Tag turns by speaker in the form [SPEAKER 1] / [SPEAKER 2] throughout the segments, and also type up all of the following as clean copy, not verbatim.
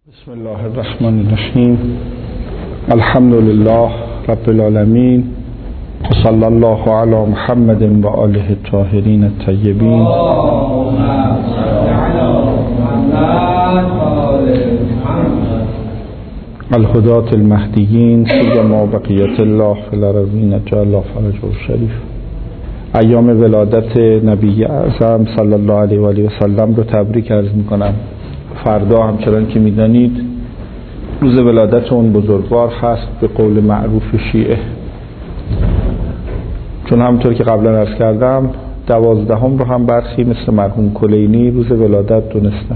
[SPEAKER 1] بسم الله الرحمن الرحیم. الحمد لله رب العالمین و صلی الله علی محمد و آله الطاهرین الطیبین الهداة المهدیین سیما بقیة الله فی الارضین جعل الله فرجه الشریف. ایام ولادت نبی اعظم صلی الله علیه و آله و سلم رو تبریک عرض میکنم. فردا همچنان که میدانید روز ولادت اون بزرگوار هست به قول معروف شیعه، چون همونطور که قبلا عرض کردم 12 رو هم برخی مثل مرحوم کلینی روز ولادت دونستن.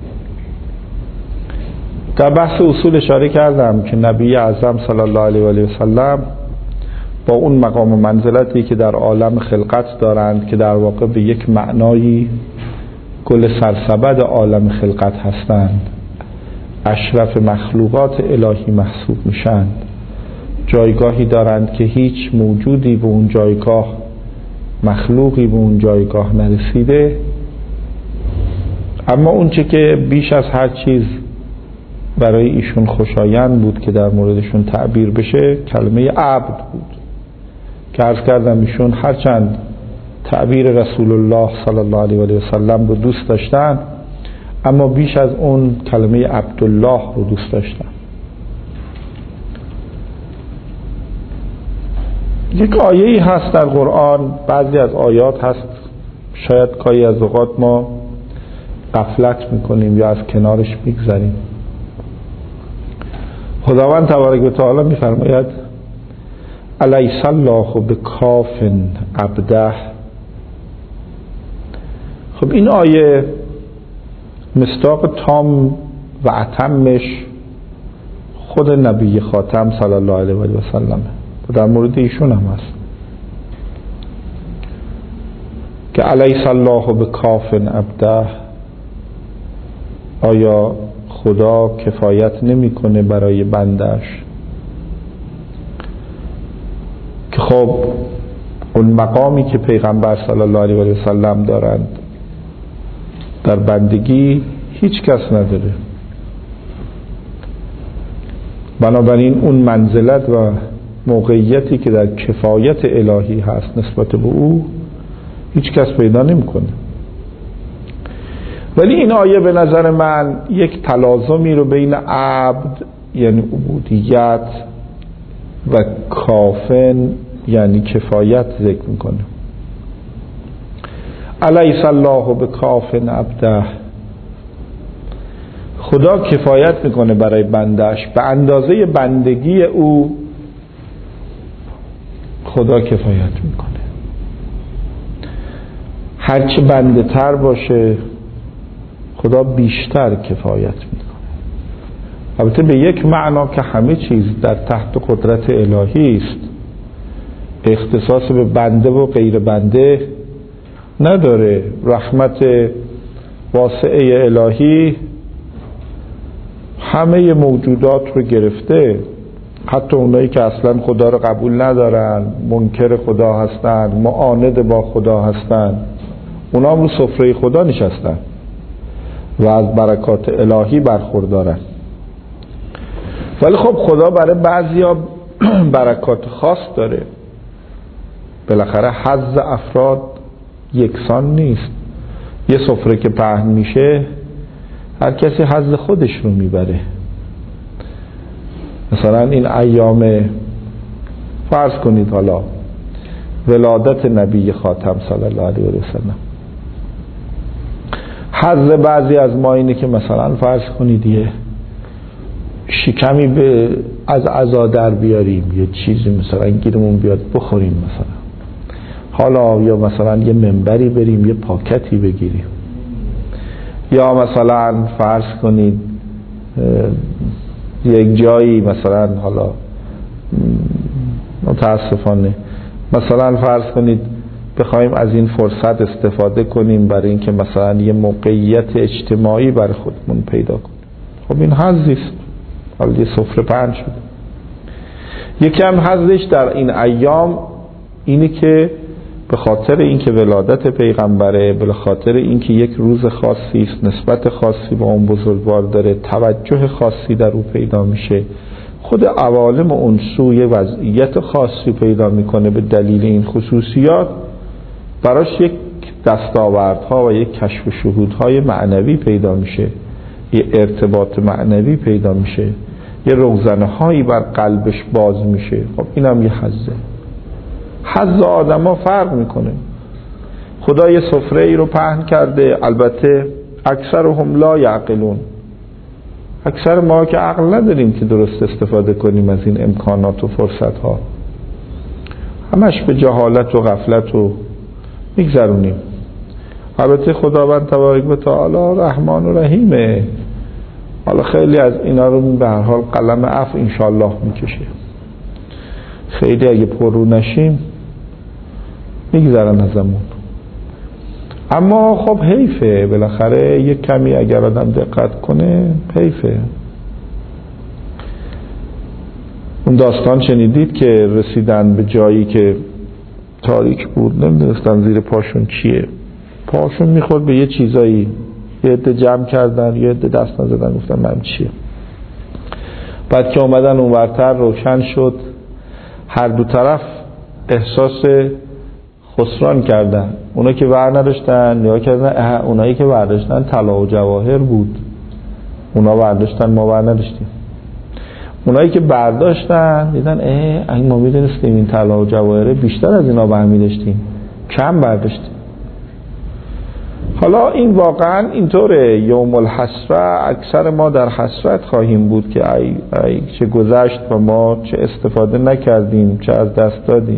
[SPEAKER 1] در بحث اصول اشاره کردم که نبی اعظم صلی الله علیه و آله و سلم با اون مقام و منزلتی که در عالم خلقت دارند که در واقع به یک معنایی گل سرسبد عالم خلقت هستند، اشرف مخلوقات الهی محسوب میشند، جایگاهی دارند که هیچ موجودی به اون جایگاه، مخلوقی به اون جایگاه نرسیده. اما اون چه که بیش از هر چیز برای ایشون خوشایند بود که در موردشون تعبیر بشه کلمه عبد بود که عرض کردم ایشون هرچند تعبیر رسول الله صلی الله علیه و آله و سلم رو دوست داشتن، اما بیش از اون کلمه عبدالله رو دوست داشتن. یک آیه‌ای هست در قرآن، بعضی از آیات هست شاید گاهی از اوقات ما غفلت میکنیم یا از کنارش میگذریم. خداوند تبارک و تعالی میفرماید الیس الله بکاف عبده. خب این آیه مصداق تام و اتمش خود نبی خاتم صلی الله علیه و سلم و در مورد ایشون هم هست که الیس الله بکاف عبده. آیا خدا کفایت نمیکنه برای بندش؟ که خب اون مقامی که پیغمبر صلی الله علیه و سلم دارند در بندگی هیچ کس نداره. بنابراین اون منزلت و موقعیتی که در کفایت الهی هست نسبت به او هیچ کس پیدا نمیکنه. ولی این آیه به نظر من یک تلازمی رو بین عبد یعنی عبودیت و کافن یعنی کفایت ذکر میکنه. الیس الله بکاف عبده. خدا کفایت میکنه برای بندش به اندازه بندگی او. خدا کفایت میکنه، هرچه بنده تر باشه خدا بیشتر کفایت میکنه. البته به یک معنا که همه چیز در تحت قدرت الهی است، اختصاص به بنده و غیر بنده نداره. رحمت واسعه الهی همه موجودات رو گرفته، حتی اونایی که اصلا خدا رو قبول ندارن، منکر خدا هستن، معاند با خدا هستن، اونا هم رو سفره خدا نشستن و از برکات الهی برخوردارن. ولی خب خدا برای بعضیا برکات خاص داره. بالاخره حظ افراد یکسان نیست. یه سفره که پهن میشه هر کسی حظ خودش رو میبره. مثلا این ایام فرض کنید حالا ولادت نبی خاتم صلی الله علیه و سلم، حظ بعضی از ما اینه که مثلا فرض کنید یه شکمی از عزا در بیاریم، یه چیزی مثلا گیرمون بیاد بخوریم مثلا، حالا یا مثلا یه منبری بریم یه پاکتی بگیریم، یا مثلا فرض کنید یک جایی مثلا حالا متاسفانه مثلا فرض کنید بخوایم از این فرصت استفاده کنیم برای اینکه مثلا یه موقعیت اجتماعی برای خودمون پیدا کنیم. خب این حظی است، حالا یه سفره پهن شده. یکم حظش در این ایام اینه که به خاطر اینکه ولادت پیغمبره، به خاطر اینکه یک روز خاصی است، نسبت خاصی با اون بزرگوار داره، توجه خاصی در او پیدا میشه، خود عوالم اون سوی وضعیت خاصی پیدا میکنه. به دلیل این خصوصیات براش یک دستاوردها و یک کشف و شهودهای معنوی پیدا میشه، یه ارتباط معنوی پیدا میشه، یه روزنه هایی بر قلبش باز میشه. خب اینم یه حظ آدم ها فرق میکنه. خدا یه سفره ای رو پهن کرده، البته اکثرهم لا یعقلون، اکثر ما که عقل نداریم که درست استفاده کنیم از این امکانات و فرصت ها، همش به جهالت و غفلت و میگذرونیم. البته خداوند تبارک و تعالی رحمان و رحیمه، حالا خیلی از اینا رو به هر حال قلم عفو انشالله میکشه، خیلی اگه پررو نشیم میگذرن ازمون. اما خب حیفه، بالاخره یک کمی اگر آدم دقت کنه حیفه. اون داستان شنیدید که رسیدن به جایی که تاریک بود، نمیدونستن زیر پاشون چیه، پاشون میخورد به یه چیزایی، یه عده جمع کردن، یه عده دست نزدن، گفتن من چیه. بعد که اومدن اونورتر روشن شد، هر دو طرف احساس خسران کردن. اونا که ور نداشتن نیا کردن، اونایی که ور داشتن طلا و جواهر بود، اونا ور داشتن ما ور نداشتیم. اونایی که برداشتن دیدن اگه ما میدونستیم این طلا و جواهر بیشتر از اینا برمی داشتیم، کم برداشتیم. حالا این واقعا اینطوره، یوم الحسره، اکثر ما در حسرت خواهیم بود که ای چه گذشت و ما چه استفاده نکردیم، چه از دست دادیم.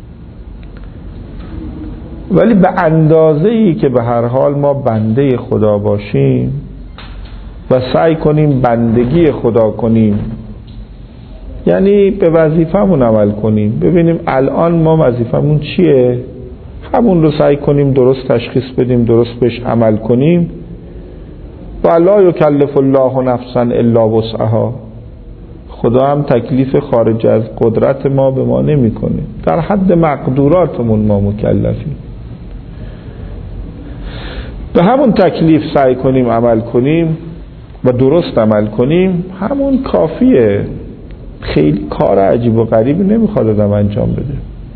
[SPEAKER 1] ولی به اندازه‌ای که به هر حال ما بنده خدا باشیم و سعی کنیم بندگی خدا کنیم، یعنی به وظیفمون عمل کنیم، ببینیم الان ما وظیفمون چیه، همون رو سعی کنیم درست تشخیص بدیم، درست بهش عمل کنیم. و لا یکلف الله نفسا الا وسعها، خدا هم تکلیف خارج از قدرت ما به ما نمیکنه، در حد مقدوراتمون ما مکلفیم. به همون تکلیف سعی کنیم عمل کنیم و درست عمل کنیم، همون کافیه. خیلی کار عجیب و غریبی نمیخواد آدم انجام بده.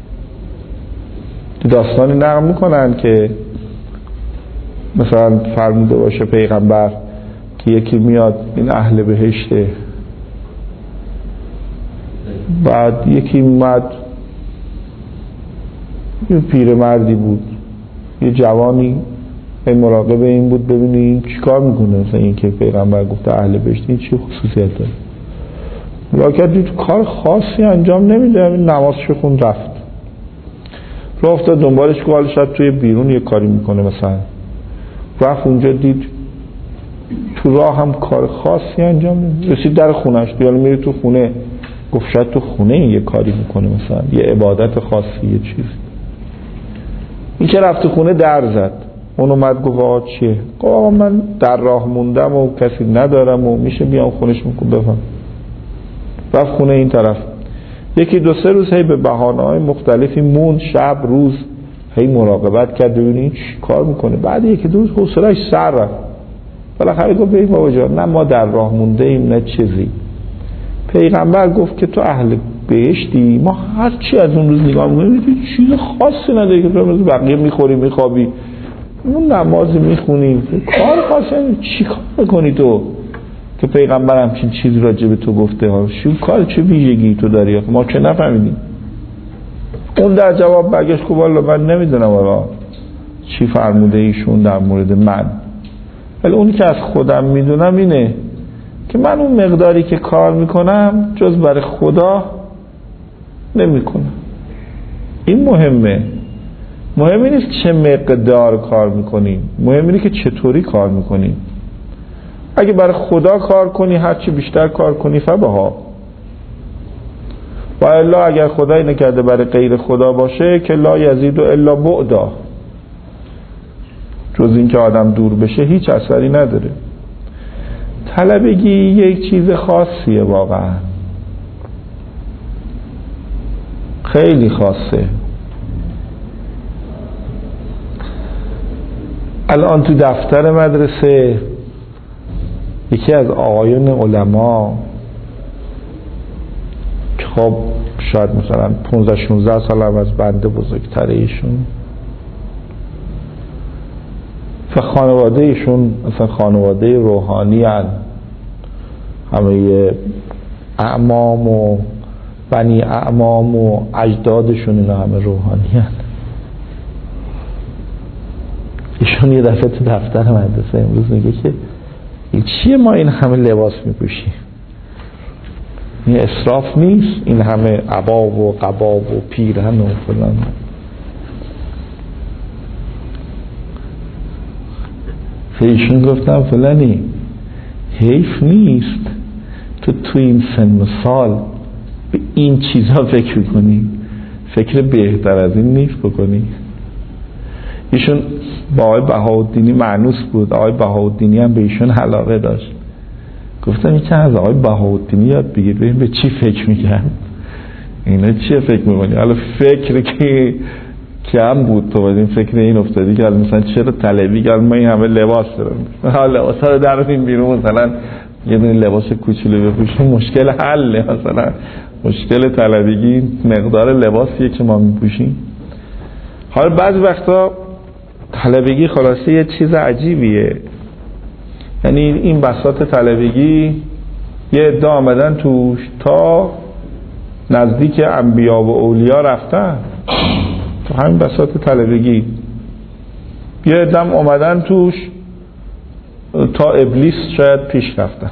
[SPEAKER 1] داستانی نقل میکنن که مثلا فرموده باشه پیغمبر که یکی میاد، این اهل بهشته، بعد یکی اومد، یه پیرمردی بود، یه جوانی، این مراقب این بود ببینی این چی کار میکنه، مثلا این که پیغمبر گفته اهل بهشته این چی خصوصیت داره. مراقب دید کار خاصی انجام نمیده، نمازشو خوند رفت. راه افتاد دنبالش که حالا شاید توی بیرون یه کاری میکنه، مثلا رفت اونجا دید تو راه هم کار خاصی انجام نمیده. رسید در خونش، دیال میره تو خونه، گفت شاید تو خونه این یه کاری میکنه، مثلا یه عبادت خاصی، یه چیز. این که رفت تو خونه در زد، اون اومد گفت آقا چیه؟ گفت آقا من در راه موندم و کسی ندارم و میشه بیام خونش میکنم. بفهم. رفت خونه این طرف، یکی دو سه روز هی به بهانه‌های مختلفی موند، شب روز هی مراقبت کرد ببینید چی کار میکنه. بعد یکی دو روز حوصله‌اش سر رفت، بالاخره گفت ببین بابا جان، نه ما در راه مونده ایم نه چیزی. پیغمبر گفت که تو اهل بهشتی، ما هر چی از اون روز نگاه میکنیم چیز خاصی نداره که تو بقیه میخوری میخوابی، اون نماز میخونیم، کار خاصی چی کار میکنی تو که پیغمبر همچین چیزی راجع به تو گفته ها، کار چه ویژگی تو داری ما که نفهمیدیم. اون در جواب برگشت که والا من نمیدونم والا چی فرموده ایشون در مورد من، ولی اونی که از خودم میدونم اینه که من اون مقداری که کار میکنم جز برای خدا نمیکنم. این مهمه. مهم نیست چه مقدار کار میکنیم، مهم اینه که چطوری کار میکنیم. اگه برای خدا کار کنی، هرچی بیشتر کار کنی فبها، و الا اگر خدای نکرده برای غیر خدا باشه که لا یزید الا بعدا، جز این که آدم دور بشه هیچ اثری نداره. طلبگی یک چیز خاصیه، واقعا خیلی خاصه. الان تو دفتر مدرسه یکی از آقایون علما که خب شاید مثلا 15-16 سال هم از بنده بزرگتره ایشون و خانواده ایشون مثلا خانواده روحانی هن. همه اعمام و بنی اعمام و اجدادشون اینا همه روحانی هن. ایشون یه دفعه تو دفتر مدرسه امروز میگه که چیه ما این همه لباس میپوشیم؟ این اسراف نیست این همه عبا و قبا و پیرهن و فلان؟ ایشون گفتم فلانی حیف نیست تو این سن و سال به این چیزها فکر کنی؟ فکر بهتر از این نیست بکنی؟ ایشون با آقای بهاءالدینی مانوس بود. آقای بهاءالدینی هم به ایشون علاقه داشت. گفتم این از آقای بهاءالدینی یاد بگیر ببین به چی فکر میکنن اینا چیه فکر میکنی؟ حالا فکر که کم بود تو باید این فکر این افتادی که مثلا چرا طلبی که ما این همه لباس دارم حالا لباس رو دراریم بیرون مثلا یه دونه لباس کوچولو بپوشیم مشکل حله. مثلا مشکل طلبگی مقدار لباسیه که ما میپوشیم. حالا بعضی وقتا طلبگی خلاصه یه چیز عجیبیه. یعنی این بساط طلبگی یه عده آمدن توش تا نزدیک انبیا و اولیا رفتن تو همین بساط طلبگی. یه عده آمدن توش تا ابلیس شاید پیش رفتن.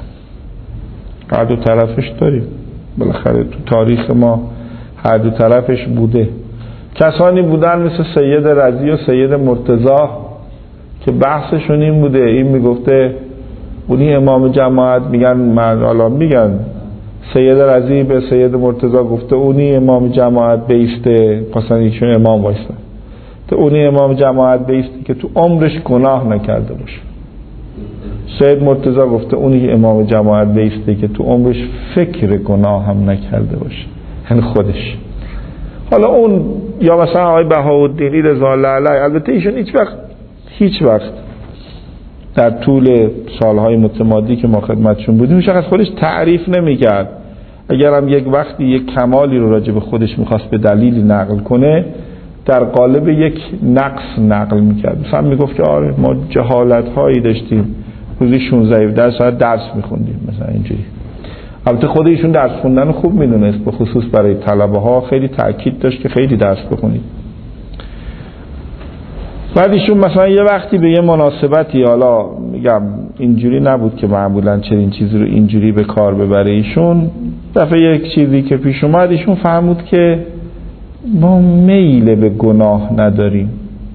[SPEAKER 1] هر دو طرفش داریم بالاخره تو تاریخ ما هر دو طرفش بوده. کسانی بودن مثل سید رضی و سید مرتضی که بحثشون این بوده این میگفته اونی امام جماعت میگن سید رضی به سید مرتضی گفته اونی امام جماعت بیسته پس ایشون امام وایسته تو اونی امام جماعت بیسته که تو عمرش گناه نکرده باشه. سید مرتضی گفته اونی امام جماعت بیسته که تو عمرش فکر گناه هم نکرده باشه یعنی خودش. حالا اون یا مثلا آقای بهاءالدینی رضا الله علیه البته ایشون هیچ وقت در طول سالهای متمادی که ما خدمتشون بودیم ایشون از خودش تعریف نمی‌کرد. اگر هم یک وقتی یک کمالی رو راجع به خودش می‌خواست به دلیلی نقل کنه در قالب یک نقص نقل می‌کرد. مثلا میگفت که آره ما جهالت‌هایی داشتیم روزی 16 ساعت درس می‌خوندیم مثلا اینجوری. البته خود ایشون درس خوندن خوب میدونست به خصوص برای طلبه ها خیلی تاکید داشت که خیلی درس بخونید. بعد ایشون مثلا یه وقتی به یه مناسبتی حالا میگم اینجوری نبود که معمولا چنین چیزی رو اینجوری به کار ببره ایشون دفعه یک چیزی که پیش اومد ایشون فهمود که ما میل به گناه نداریم.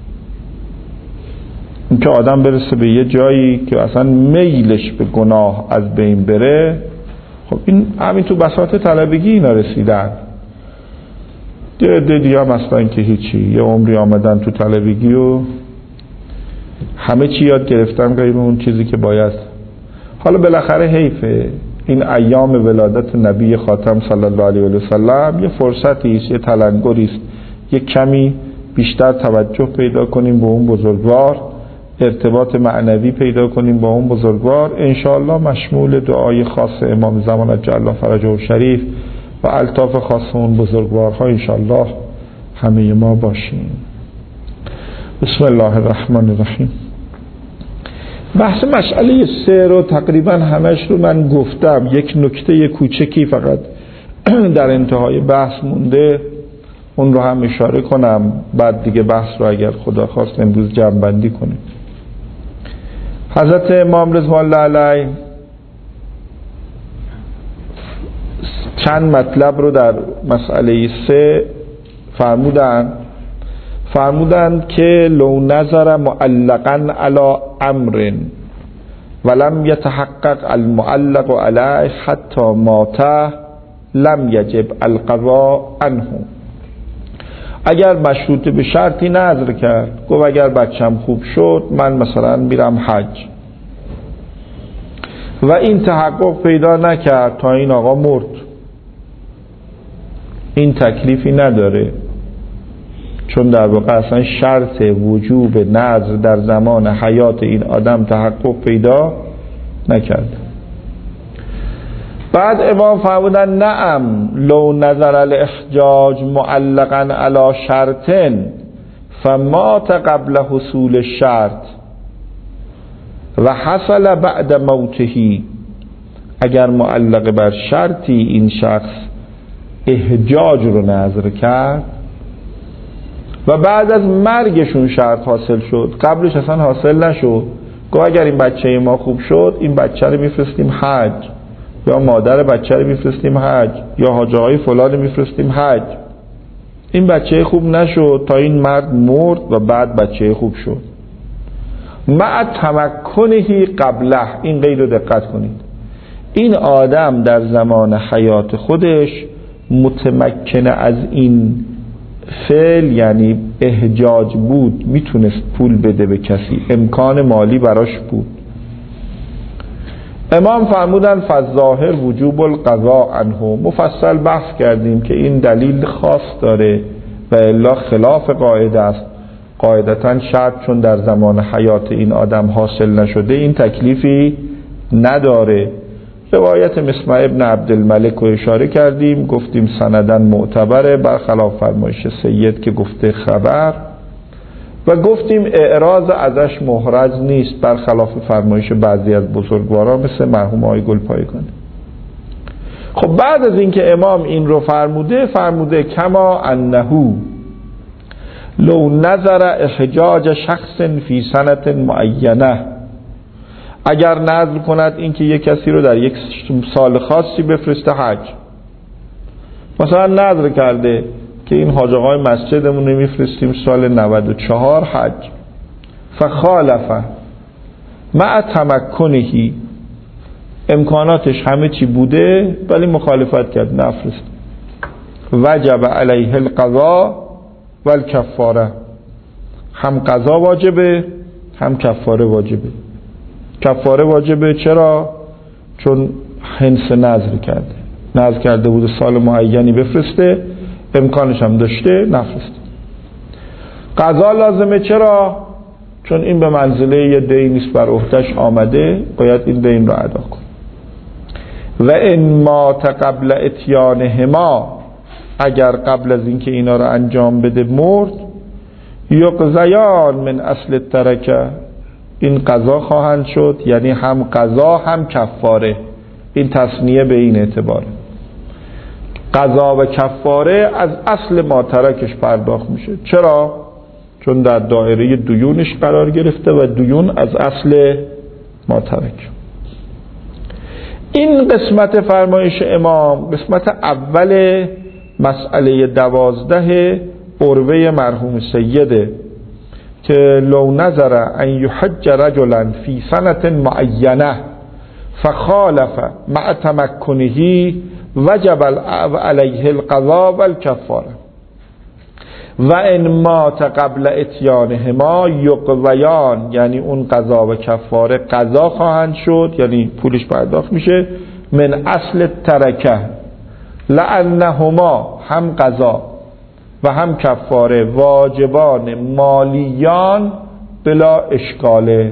[SPEAKER 1] این که آدم برسه به یه جایی که اصلا میلش به گناه از بین بره خب این همین تو بساط طلبگی اینا رسیدن. دیگه هم اصلا که هیچی یه عمری آمدن تو طلبگی و همه چی یاد گرفتن غیر اون چیزی که باید. حالا بالاخره حیفه این ایام ولادت نبی خاتم صلی الله علیه و سلم یه فرصتی است یه تلنگری است یه کمی بیشتر توجه پیدا کنیم به اون بزرگوار ارتباط معنوی پیدا کنیم با اون بزرگوار انشاءالله مشمول دعای خاص امام زمان عجل الله فرجه شریف و الطاف خاص اون بزرگوارها انشاءالله همه ما باشیم. بسم الله الرحمن الرحیم. بحث مسئله 3 رو تقریبا همش رو من گفتم. یک نکته کوچکی فقط در انتهای بحث مونده اون رو هم اشاره کنم بعد دیگه بحث رو اگر خدا خواست امروز جمع بندی کنیم. حضرت امام رضوان الله علیه چند مطلب رو در مسئله 3 فرمودن که لو نظر معلقا علی امر ولم یتحقق المعلق علیه حتی مات لم یجب القضاء عنه. اگر مشروط به شرطی نظر کرد گفت اگر بچم خوب شد من مثلا میرم حج و این تحقق پیدا نکرد تا این آقا مرد این تکلیفی نداره چون در واقع اصلا شرط وجوب نذر در زمان حیات این آدم تحقق پیدا نکرد. بعد امام فرمودن نعم لو نظر الاحجاج معلقا علی شرط فمات قبل حصول الشرط و حصل بعد موته. اگر معلق بر شرطی این شخص احجاج رو نظر کرد و بعد از مرگشون شرط حاصل شد، قبلش اصلا حاصل نشد، گفت اگر این بچه ما خوب شد این بچه رو میفرستیم حج، یا مادر بچه رو میفرستیم حج، یا حاج آقای فلان میفرستیم حج. این بچه خوب نشد تا این مرد مرد و بعد بچه خوب شد. مع تمکنهی قبله، این قید رو دقت کنید، این آدم در زمان حیات خودش متمکن از این فعل یعنی احجاج بود، میتونست پول بده به کسی، امکان مالی براش بود. امام فرمودن فالظاهر وجوب القضاء عنه. مفصل بحث کردیم که این دلیل خاص داره و الا خلاف قاعده است. قاعدتاً شرط چون در زمان حیات این آدم حاصل نشده این تکلیفی نداره. روایت مسمع ابن عبدالملک رو اشاره کردیم، گفتیم سندن معتبره برخلاف فرمایش سید که گفته خبر، و گفتیم اعراض ازش محرز نیست برخلاف فرمایش بعضی از بزرگواران مثل مرحوم آقای گلپایگانی. خب بعد از اینکه امام این رو فرموده کما انه لو نظر احجاج شخص فی سنت معینه، اگر نظر کند اینکه یک کسی رو در یک سال خاصی بفرسته حج، مثلا نظر کرده که این حاج آقای مسجدمون رو میفرستیم سال 94 حج، فخالفه مع تمکنهی، امکاناتش همه چی بوده ولی مخالفت کرد نفرست، وجب علیه القضاء و الکفاره، هم قضا واجبه هم کفاره واجبه. کفاره واجبه چرا؟ چون حنث نظر کرده بود سال معینی بفرسته، امکانش هم داشته نفرسته. قضا لازمه چرا؟ چون این به منزله یه دینی است بر عهده‌اش آمده، باید این دین رو ادا کنه. و ان مات قبل اتیانهما، اگر قبل از اینکه اینا رو انجام بده مرد، یقضیان من اصل ترکه، این قضا خواهند شد، یعنی هم قضا هم کفاره. این تصنیه به این اعتباره، قضا و کفاره از اصل ما ترکش پرداخت میشه. چرا؟ چون در دایره دیونش قرار گرفته و دیون از اصل ما ترک. این قسمت فرمایش امام قسمت اول مسئله 12 عروه مرحوم سیده که لو نظر ان یحج رجلا فی سنة معینه فخالف مع تمکنه وجب علیه القضاء و الکفاره و ان مات قبل اتیانهما یقضیان، یعنی اون قضا و کفاره قضا خواهند شد، یعنی پولش پرداخت میشه، من اصل ترکه، لانهما هم قضا و هم کفاره واجبان مالیان بلا اشکاله.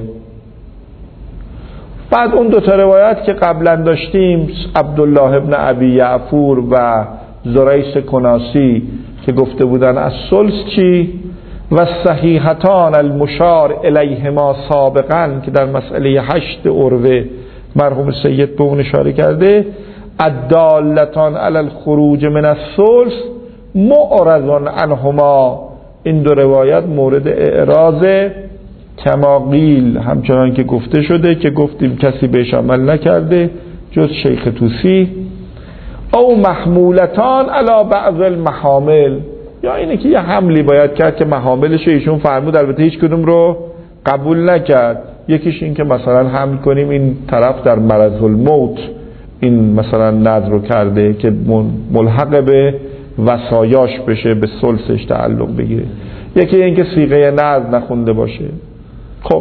[SPEAKER 1] بعد اون دو تا روایت که قبلا داشتیم، عبدالله ابن ابی یعفور و زریس کناسی که گفته بودن از ثلث چی، و صحیحتان المشار الیهما سابقا که در مسئله 8 عروه مرحوم سید به اون اشاره کرده، الدالتان علی الخروج من الثلث معرض عنهما، این دو روایت مورد اعراض کما قیل، همچنان که گفته شده که گفتیم کسی بهش عمل نکرده جز شیخ طوسی، او محمولتان علی بعض المحامل، یا اینه که یه حملی باید کرد که محاملش ایشون فرمود، البته هیچ کدوم رو قبول نکرد. یکیش این که مثلا حمل کنیم این طرف در مرض الموت این مثلا نذر رو کرده که ملحق به وصایاش بشه، به ثلثش تعلق بگیره. یکی این که صیغه نذر نخونده باشه. خب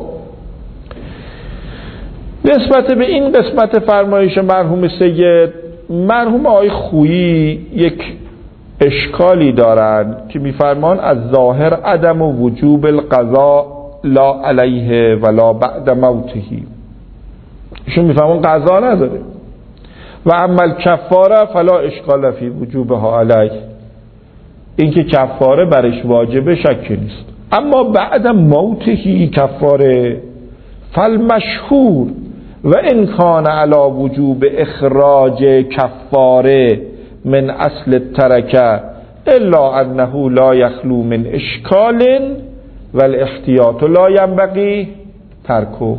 [SPEAKER 1] نسبت به این قسمت فرمایش مرحوم سید، مرحوم آقای خویی یک اشکالی دارن که میفرمان از ظاهر عدم و وجوب القضاء لا علیه ولا بعد موتهی. ایشون میفرمان قضا نداره و اما کفاره فلا اشکال فی وجوبها علیه، این که کفاره برش واجبه شکی نیست. اما بعد موتهی کفاره فالمشهور و ان کان علی وجوب اخراج کفاره من اصل ترکه الا انه لا یخلو من اشکال والاحتیاط لا ینبغی ترکه.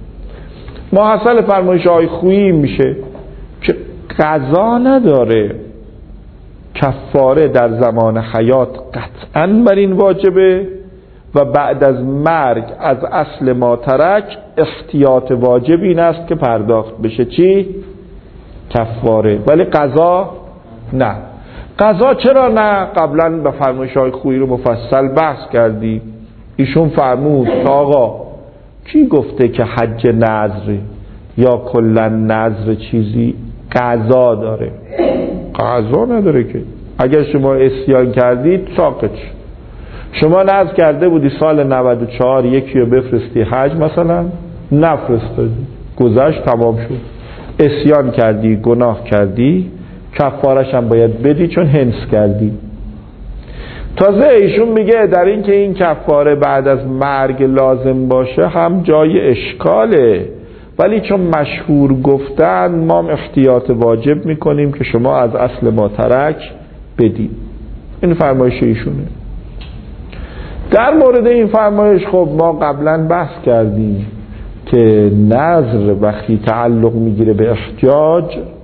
[SPEAKER 1] محصل فرمایش های خویی میشه که قضا نداره، کفاره در زمان حیات قطعا بر این واجبه و بعد از مرگ از اصل ما ترک احتیاط واجب این است که پرداخت بشه چی؟ کفاره. ولی قضا نه. قضا چرا نه؟ قبلا به فرمایش های خویی رو مفصل بحث کردی. ایشون فرمود که آقا کی گفته که حج نذر یا کلا نذر چیزی قضا داره؟ قضا نداره که. اگر شما اسیان کردید ساقط. شما نذر کرده بودی سال 94 یکی رو بفرستی حج مثلا، نفرستادی، گذشت تمام شد، اسیان کردی، گناه کردی، کفارش هم باید بدی چون هنس کردی. تازه ایشون میگه در این که این کفاره بعد از مرگ لازم باشه هم جای اشکاله، ولی چون مشهور گفتن ما احتیاط واجب میکنیم که شما از اصل ما ترک بدید. این فرمایش ایشونه. در مورد این فرمایش خب ما قبلا بحث کردیم که نذر وقتی تعلق میگیره به احتیاج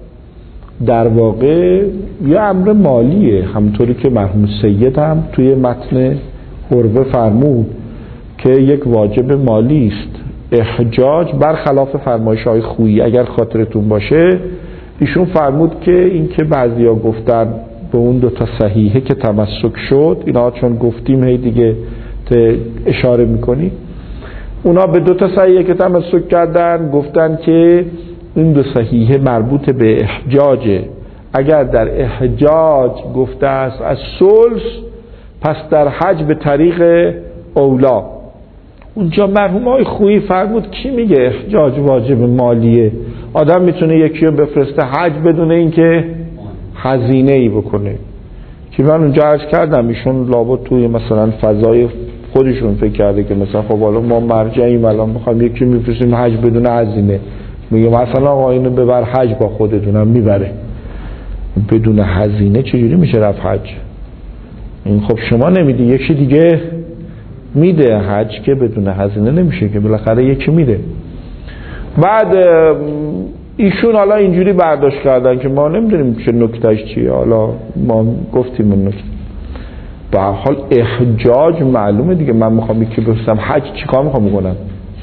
[SPEAKER 1] در واقع یه امر مالیه، همطوری که مرحوم سید هم توی متن حروه فرمود که یک واجب مالی است. احجاج برخلاف فرمایش های خویی اگر خاطرتون باشه ایشون فرمود که این که بعضیا گفتن به اون دوتا صحیحه که تمسک شد، اینا چون گفتیم هی دیگه اشاره میکنی، اونا به دوتا صحیحه که تمسک کردن گفتن که این دو صحیحه مربوط به احجاجه. اگر در احجاج گفته است از ثلث پس در حج به طریق اولا. اونجا مرحوم های خویی فرمود کی میگه احجاج واجب مالیه؟ آدم میتونه یکی رو بفرسته حج بدون اینکه هزینه ای بکنه. که من اونجا عرض کردم ایشون لابد توی مثلا فضای خودشون فکر کرده که مثلا خب حالا ما مرجعیم الان میخوام یکی میفرستیم حج بدون هزینه، میگه مثلا آقا اینو ببر حج با خودتونم میبره بدون هزینه. چجوری میشه رفت حج؟ این خب شما نمیدی یکی دیگه میده حج که بدون هزینه نمیشه که، بالاخره یکی میده. بعد ایشون حالا اینجوری برداشت کردن که ما نمیدونیم چه نکتهش چیه، حالا ما گفتیم اون نکته. به هر حال احجاج معلومه دیگه، من میخوام یکی بفرستم حج چیکار میخوام بکنم؟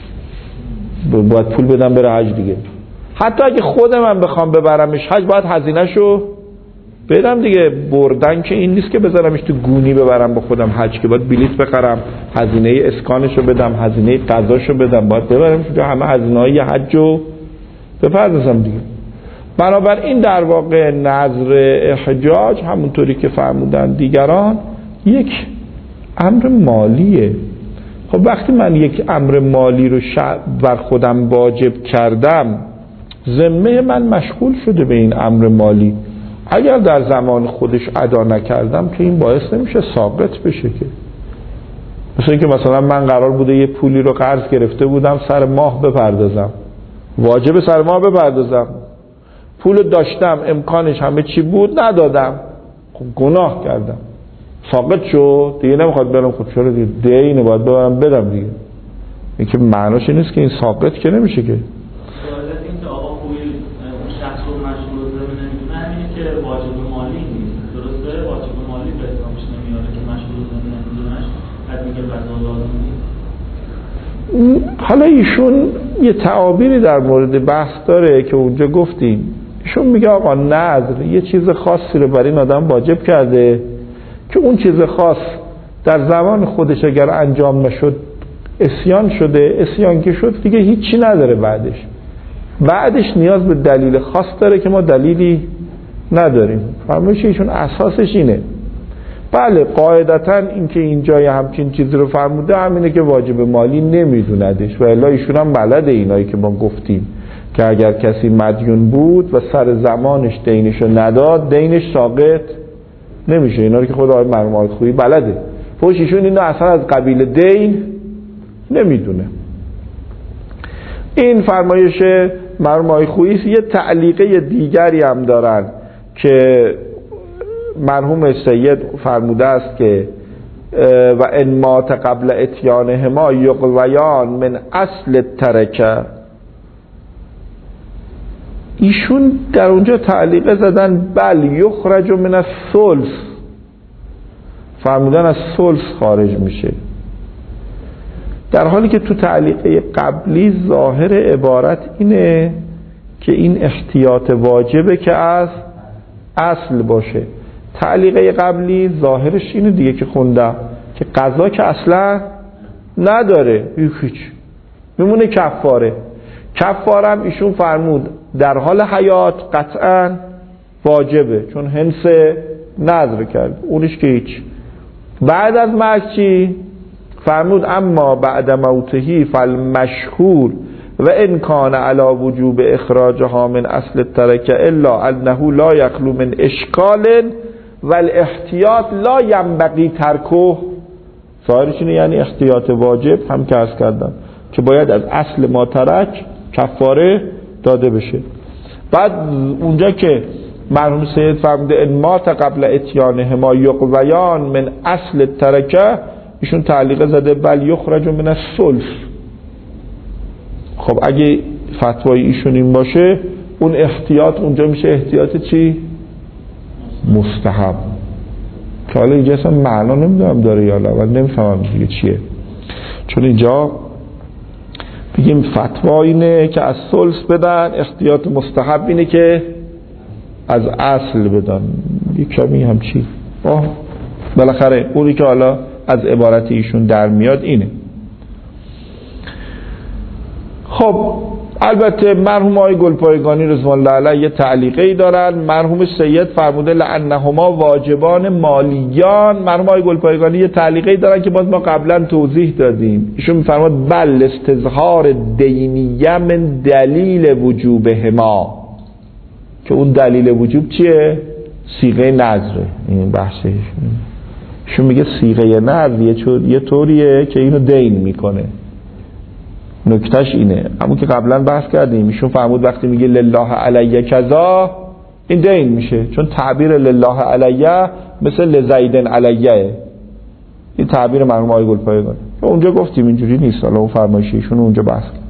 [SPEAKER 1] باید پول بدم بره حج دیگه. حتی اگه خود من بخوام ببرمش حج باید هزینه‌شو بدم دیگه. بردن که این نیست که بذارمش تو گونی ببرم با خودم حج، که باید بلیط بخرم، هزینه اسکانشو بدم، هزینه غذاشو بدم، باید ببرم که همه هزینه‌های حجو بپردازم دیگه. بنابراین در واقع نذر احجاج همونطوری که فرمودن دیگران یک امر مالیه. خب وقتی من یک امر مالی رو بر خودم واجب کردم، ذمه من مشغول شده به این امر مالی. اگر در زمان خودش ادا نکردم که این باعث نمیشه ساقط بشه که. مثل اینکه مثلا من قرار بوده یه پولی رو قرض گرفته بودم سر ماه بپردازم، واجب سر ماه بپردازم، پول داشتم امکانش همه چی بود ندادم، خب گناه کردم، ساقط شد دیگه. نمیخواد برم خود چرا دیگه دینه باید ببرم بدم دیگه. این که معناش نیست که این ساقط که نمیشه که. حالا ایشون یه تعابیری در مورد بحث داره که اونجا گفتیم. ایشون میگه آقا نذر یه چیز خاصی رو برای این آدم واجب کرده که اون چیز خاص در زمان خودش اگر انجام نشد اسیان شده، اسیان که شد دیگه هیچی نداره بعدش نیاز به دلیل خاص داره که ما دلیلی نداریم. فرمایش ایشون اساسش اینه بله قاعدتا اینکه اینجای همچین چیزی رو فرموده همینه که واجب مالی نمیدوندش و الا ایشون هم بلده اینایی که ما گفتیم که اگر کسی مدیون بود و سر زمانش دینشو نداد دینش ساقط نمیشه. اینا رو که خود آقای مرحوم آقای خویی بلده. فوش ایشون اینو اصلا از قبیل دین نمیدونه. این فرمایش مرحوم آقای خویی. یه تعلیقه دیگری هم دارن که مرحوم سید فرموده است که و ان مات قبل اتیانهما یقویان من اصل ترکه. ایشون در اونجا تعلیقه زدن بل یخرج من الثلث، فرمودن از ثلث خارج میشه، در حالی که تو تعلیقه قبلی ظاهر عبارت اینه که این احتیاط واجبه که از اصل باشه. تعلیقه قبلی ظاهرش اینه دیگه که خوندم که قضا که اصلا نداره، هیچ میمونه کفاره. کفاره هم ایشون فرمود در حال حیات قطعا واجبه چون هنس نذر کرد، اونش که هیچ. بعد از مرگ چی؟ فرمود اما بعد موتهی فالمشهور و ان کان علی وجوب اخراجها من اصل الترکه الا انه لا یخلو من اشکال والاحتیاط لا ینبغی ترکه. ظاهرش اینه یعنی احتیاط واجب هم که عرض کردم که باید از اصل ما ترک کفاره داده بشه. بعد اونجا که مرحوم سید فرموده ان مات قبل اتیانهما یقویان من اصل الترکه، ایشون تعلیقه زده بل یخرج من الثلث. خب اگه فتوای ایشون این باشه اون احتیاط اونجا میشه احتیاط چی؟ مستحب، که حالا اینجا اصلا معنا نمیدونم داره یا نه، ولی نمیفهمم دیگه چیه. چون اینجا بگیم فتوا اینه که از ثلث بدن، احتیاط مستحب اینه که از اصل بدن. یک کمی هم چی؟ بالاخره اونی که حالا از عبارت ایشون در میاد اینه. خب البته مرحوم آقای گلپایگانی رضوان الله علیه یه تعلیقه ای دارن. مرحوم سید فرموده لانهما واجبان مالیان. مرحوم آقای گلپایگانی یه تعلیقه ای دارن که باز ما قبلا توضیح دادیم. ایشون میفرماد بل استظهار دینیه من دلیل وجوبهما، که اون دلیل وجوب چیه؟ صیغه نذره. این بحثه ایشون میگه صیغه نذر یه طوریه که اینو دین میکنه. نکتهش اینه همون که قبلا بحث کردیم. ایشون فرمود وقتی میگه لله علیه کذا این دین میشه، چون تعبیر لله علیه مثل لزیدن علیه. این تعبیر مرحوم آقای گلپایگانی اونجا گفتیم اینجوری نیست. حالا اون فرمایش ایشون اونجا بحث کرد.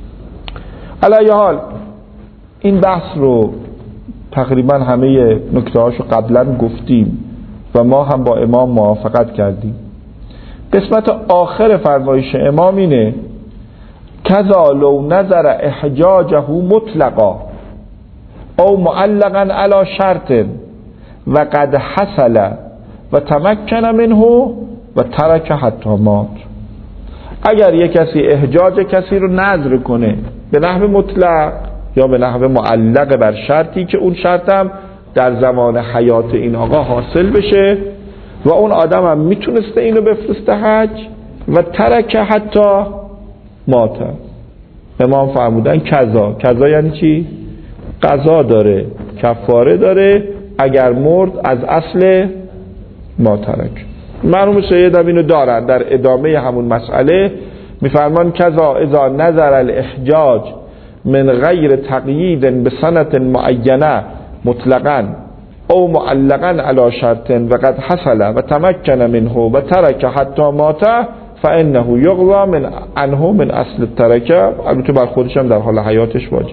[SPEAKER 1] علی حال این بحث رو تقریبا همه نکته‌هاشو قبلا گفتیم و ما هم با امام موافقت کردیم. قسمت آخر فرمایش امام اینه کذا لو نظر احجاجه مطلقا او معلقا علی شرط و قد حصل و تمکن منه و ترک حتی مات. اگر یک کسی احجاج کسی رو نظر کنه به نحو مطلق یا به نحو معلق بر شرطی که اون شرط هم در زمان حیات این آقا حاصل بشه و اون آدم هم میتونسته اینو بفرسته حج و ترک حتی مات. امام فرمودن کذا یعنی چی؟ قضا داره، کفاره داره اگر مرد از اصل ما ترک. مرحوم سید هم اینو دارن در ادامه همون مسئله میفرمان کذا اذا نظر الاحجاج من غیر تقیید به سنت معینه مطلقا او معلقا علی شرط و قد حصل و تمکن منه و ترک حتی مات فانه یقضى من عنه من اصل الترکه. البته بر خودش هم در حال حیاتش واجب.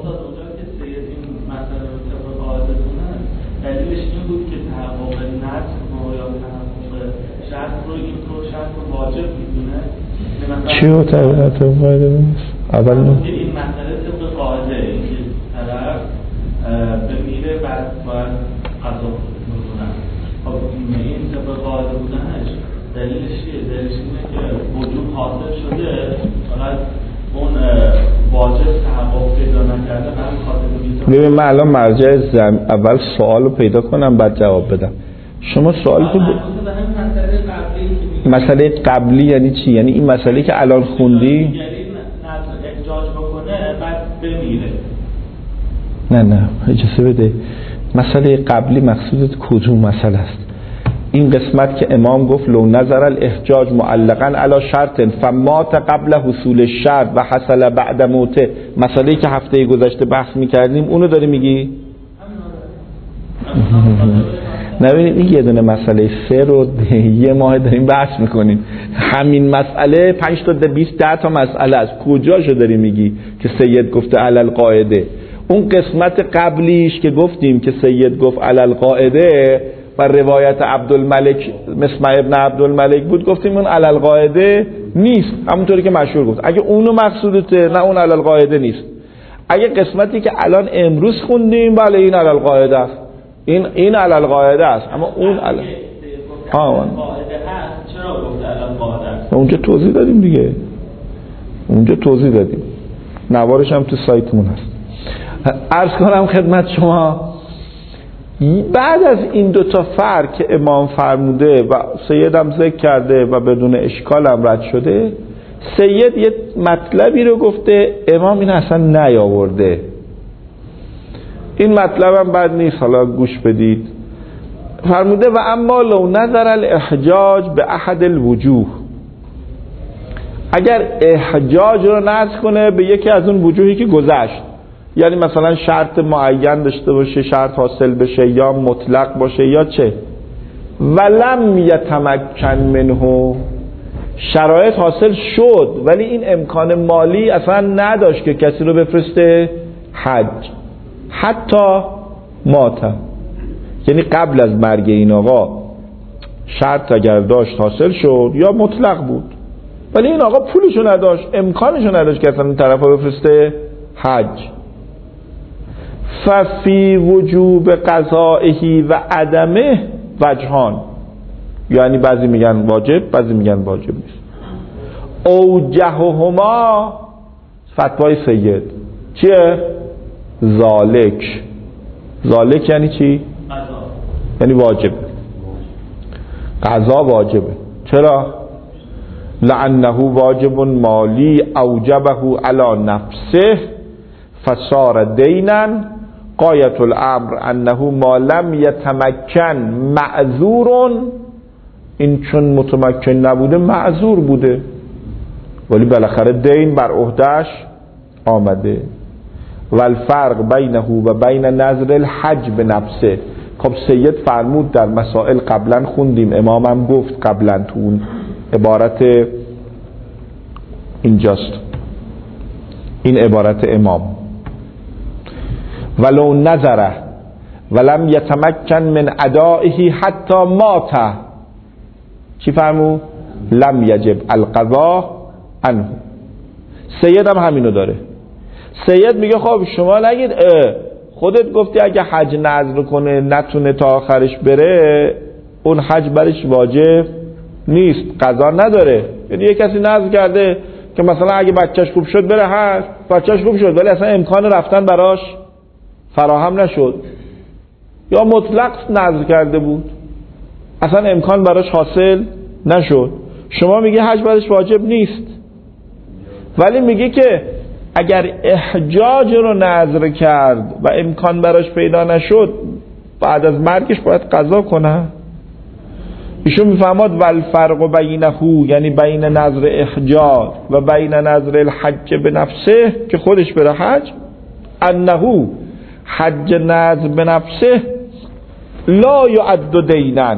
[SPEAKER 1] چی رو طبیعت رو باید بینست؟ اول نو
[SPEAKER 2] این مسئله طبق قاعده که طرف بمیره بعد باید قضا بکنن. خب این طبق قاعده بودنش دلیلش چیه؟ دلیلش اینه که وجود حاصل شده فقط اون واجب تحقق پیدا نکرده برای خاطر میتونه.
[SPEAKER 1] ببین من الان مرجع اول سوال رو پیدا کنم بعد جواب بدم. شما سوال که مسئله قبلی یعنی چی؟ یعنی این مسئله که الان خوندی
[SPEAKER 2] احجاج بکنه بعد بمیره.
[SPEAKER 1] نه اجازه بده. مسئله قبلی مقصودت کدوم مسئله است؟ این قسمت که امام گفت لو نظر الاحجاج معلقا علی شرط فمات قبل حصول الشرط و حصل بعد موته، مسئله که هفته گذشته بحث میکردیم اونو داری میگی؟ نبینید این یه دونه مسئله 3 رو یه ماه داریم بحث میکنیم. همین مسئله 5 تا 20 تا مسئله است. کجاشو داری میگی که سید گفته علی القاعده؟ اون قسمت قبلیش که گفتیم که سید گفت علی القاعده و روایت عبدالملک مسمع ابن عبدالملک بود، گفتیم اون علی القاعده نیست، همونطوری که مشهور گفت. اگه اونو مقصودته نه اون علی القاعده نیست. اگه قسمتی که الان امروز خوندیم بله این علی القاعده است، این علی القاعده است، اما اون علی القاعده هست. چرا گفت علی القاعده است؟ اونجا توضیح دادیم دیگه، اونجا توضیح دادیم، نوارش هم تو سایتمون هست. عرض کنم خدمت شما بعد از این 2 تا فرق که امام فرموده و سیدم ذکر کرده و بدون اشکال هم رد شده، سید یه مطلبی رو گفته امام این اصلا نیاورده. این مطلب هم بد نیست، حالا گوش بدید. فرموده و اما لو نظر الاحجاج به احد الوجوه، اگر احجاج رو نظر کنه به یکی از اون وجوهی که گذشت، یعنی مثلا شرط معین داشته باشه، شرط حاصل بشه، یا مطلق باشه یا چه، ولم یتمکن منه، شرایط حاصل شد ولی این امکان مالی اصلا نداشت که کسی رو بفرسته حج، حتی مات، یعنی قبل از مرگ این آقا شرط اگر داشت حاصل شد یا مطلق بود، ولی این آقا پولشو نداشت، امکانشو نداشت که اصلا این طرف رو بفرسته حج. ففی وجوب قضائه و عدمه وجهان، یعنی بعضی میگن واجب بعضی میگن واجب نیست. اوجههما فتوای سید چیه؟ ذالک یعنی چی؟ یعنی واجب، قضا واجبه. چرا؟ لعنه واجب مالی اوجبه علی نفسه فصار دینا غایت الامر انه ما لم یتمکن معذور، این چون متمکن نبوده معذور بوده ولی بالاخره دین بر عهده‌اش آمده. و الفرق بینه و بین نظر الحج به نفسه. خب سید فرمود در مسائل قبلا خوندیم، امامم گفت قبلا تو اون عبارت اینجاست، این عبارت امام، ولو نظره ولم یتمکن من ادائه حتی مات، چی فرمود؟ لم یجب القضاء عنه. سید هم همینو داره. سید میگه خب شما نگید خودت گفتی اگه حج نذر کنه نتونه تا آخرش بره اون حج برش واجب نیست، قضا نداره. یعنی یه کسی نذر کرده که مثلا اگه بچهش خوب شد بره حج، بچهش خوب شد ولی اصلا امکان رفتن براش فراهم نشد، یا مطلق نذر کرده بود اصلا امکان براش حاصل نشد، شما میگه حج برش واجب نیست، ولی میگه که اگر احجاج رو نذر کرد و امکان براش پیدا نشد بعد از مرگش باید قضا کنه. ایشون میفهمد والفرق بینه، یعنی بین نذر احجاج و بین نذر الحج به نفسه که خودش بره حج، انه حج نذر به نفسه لا یعد دینا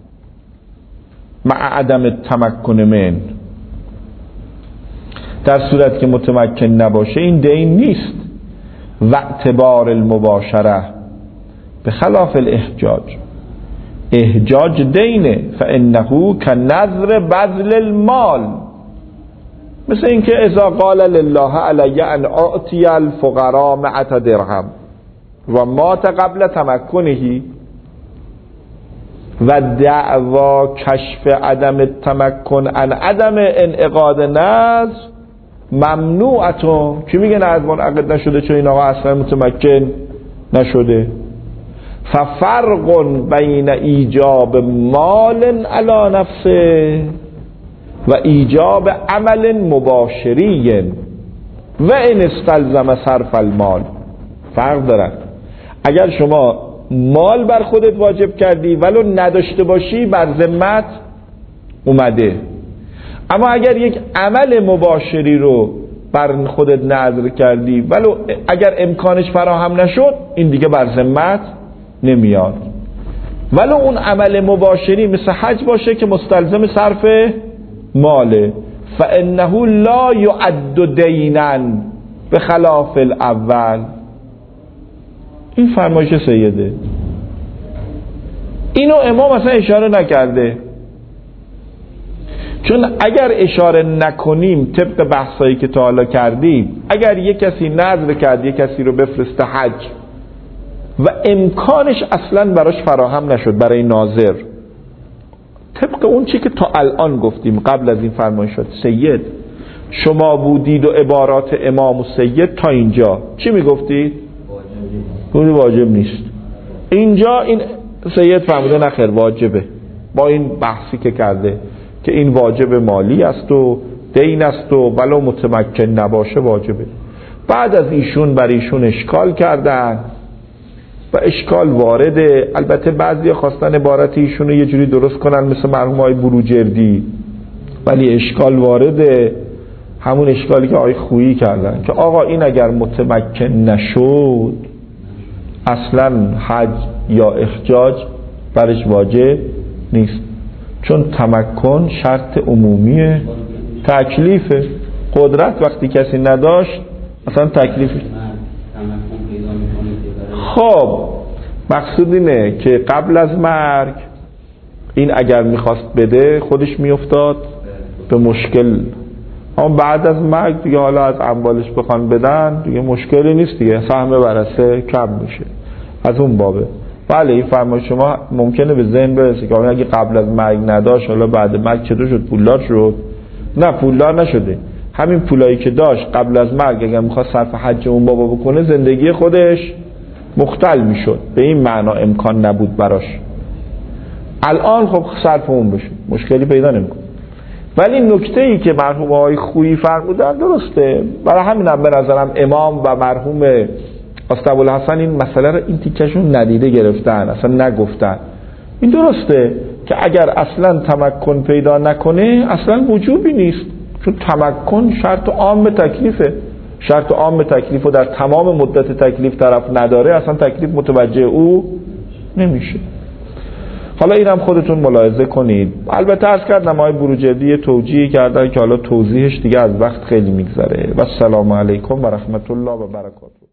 [SPEAKER 1] مع عدم التمکن من، در صورت که متمکن نباشه این دین نیست. و اعتبار المباشره به خلاف الاحجاج، احجاج دینه، فانه كنذر بذل المال، مثل اینکه اذا قال لله علی ان اعطی الفقراء 100 درهم و مات قبل تمکنه و دعوا کشف عدم التمکن عن عدم انعقاد نذر ممنوعتون. کی میگه نذر منعقد نشده چون این آقا اصلا متمکن نشده؟ ففرق بین ایجاب مال علی نفسه و ایجاب عمل مباشری و این استلزم صرف المال. فرق دارد. اگر شما مال بر خودت واجب کردی ولو نداشته باشی بر ذمت اومده، اما اگر یک عمل مباشری رو بر خودت نذر کردی ولو اگر امکانش فراهم نشد این دیگه بر ذمت نمیاد. ولو اون عمل مباشری مثل حج باشه که مستلزم صرف ماله، فانه لا يعد دینا به خلاف الاول. این فرمایش سیده، اینو امام اصلا اشاره نکرده، چون اگر اشاره نکنیم طبق بحثایی که تا حالا کردیم، اگر یک کسی نذر کرد یک کسی رو بفرسته حج و امکانش اصلا براش فراهم نشد برای ناظر، طبق اون چی که تا الان گفتیم قبل از این فرمایشات سید شما بودید و عبارات امام و سید تا اینجا چی میگفتید؟ واجب نیست. اینجا این سید فرموده نخیر واجبه، با این بحثی که کرده که این واجب مالی است و دین است و ولو متمکن نباشه واجبه. بعد از ایشون بر ایشون اشکال کردن و اشکال وارده. البته بعضی خواستن عبارت ایشون رو یه جوری درست کنن مثل مرحوم آقای بروجردی، ولی اشکال وارده، همون اشکالی که آقای خویی کردن که آقا این اگر متمکن نشد اصلا حج یا احجاج برش واجب نیست، چون تمکن شرط عمومی تکلیفه. قدرت وقتی کسی نداشت اصلا تکلیفه. خب مقصود اینه که قبل از مرگ این اگر میخواست بده خودش میافتاد به مشکل، اما بعد از مرگ دیگه حالا از اموالش بخوان بدن دیگه مشکلی نیست دیگه، سهم ورثه کم میشه. از اون بابه. بله این فرمایش شما ممکنه به ذهن برسه که اگه قبل از مرگ نداشت حالا بعد مرگ چطور شد؟ پولدار شد؟ نه پولدار نشده، همین پولایی که داشت قبل از مرگ اگر میخواست صرف حج اون بابا بکنه زندگی خودش مختل میشد، به این معنا امکان نبود براش. الان خب صرف اون بشه مشکلی پیدا نمیکنه. ولی نکته ای که مرحوم آقای خویی فرمودن درسته، برای همینم به نظرم امام و مرحوم ابوالحسن این مسئله رو این تیکشون ندیده گرفتن، اصلا نگفتن. این درسته که اگر اصلا تمکن پیدا نکنه اصلا وجوبی نیست، چون تمکن شرط عام تکلیفه. شرط عام تکلیف رو در تمام مدت تکلیف طرف نداره اصلا تکلیف متوجه او نمیشه. حالا اینم خودتون ملاحظه کنید. البته عرض کردم آقای بروجردی توجیهی کردن که حالا توضیحش دیگه از وقت خیلی میگذره. و السلام علیکم و رحمت الله و برکاته.